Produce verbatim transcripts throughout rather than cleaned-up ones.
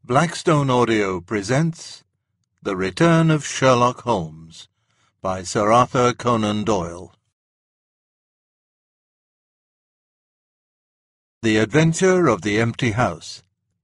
Blackstone Audio presents The Return of Sherlock Holmes by Sir Arthur Conan Doyle. The Adventure of the Empty House.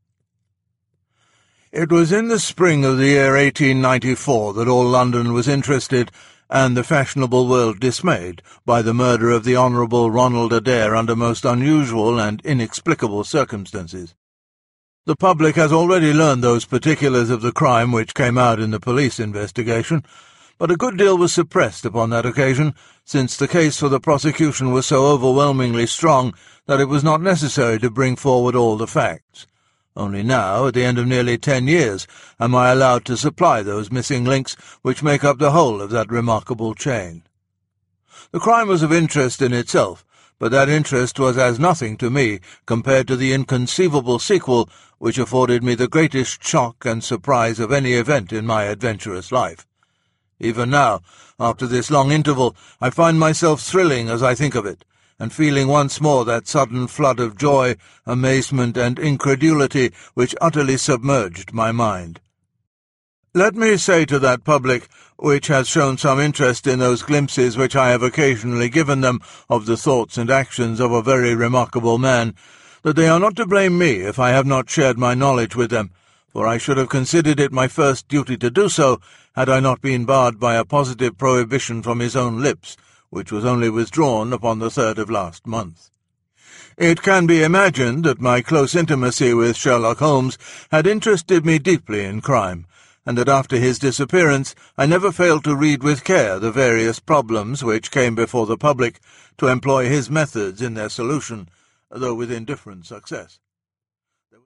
It was in the spring of the year eighteen ninety-four that all London was interested, and the fashionable world dismayed, by the murder of the Honourable Ronald Adair under most unusual and inexplicable circumstances. The public has already learned those particulars of the crime which came out in the police investigation, but a good deal was suppressed upon that occasion, since the case for the prosecution was so overwhelmingly strong that it was not necessary to bring forward all the facts. Only now, at the end of nearly ten years, am I allowed to supply those missing links which make up the whole of that remarkable chain. The crime was of interest in itself, but that interest was as nothing to me compared to the inconceivable sequel which afforded me the greatest shock and surprise of any event in my adventurous life. Even now, after this long interval, I find myself thrilling as I think of it, and feeling once more that sudden flood of joy, amazement, and incredulity which utterly submerged my mind. Let me say to that public, which has shown some interest in those glimpses which I have occasionally given them of the thoughts and actions of a very remarkable man, that they are not to blame me if I have not shared my knowledge with them, for I should have considered it my first duty to do so, had I not been barred by a positive prohibition from his own lips, which was only withdrawn upon the third of last month. It can be imagined that my close intimacy with Sherlock Holmes had interested me deeply in crime, and that after his disappearance I never failed to read with care the various problems which came before the public, to employ his methods in their solution, though with indifferent success.